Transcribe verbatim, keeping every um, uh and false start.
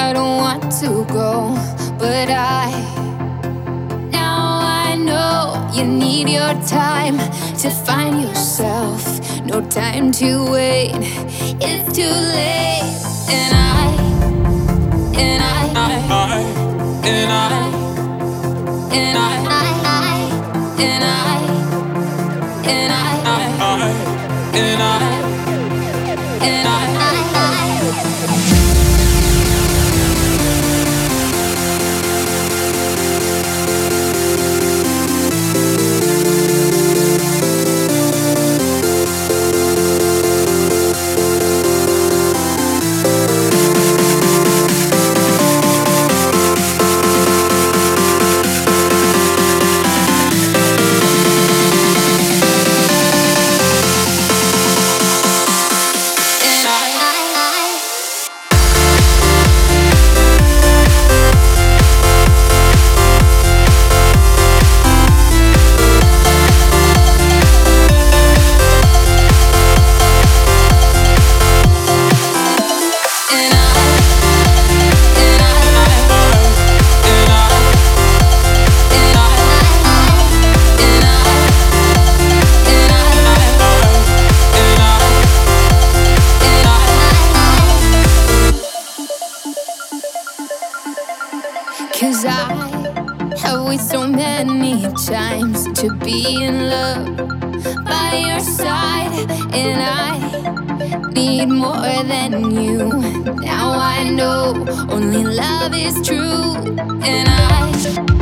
I don't want to go, but I now I know you need your time to find yourself. No time to wait, it's too late. And I, and I, I, and I, and I, and I, and I, I, and I, and I. Cause I have waited so many times to be in love by your side, and I need more than you. Now I know only love is true, and I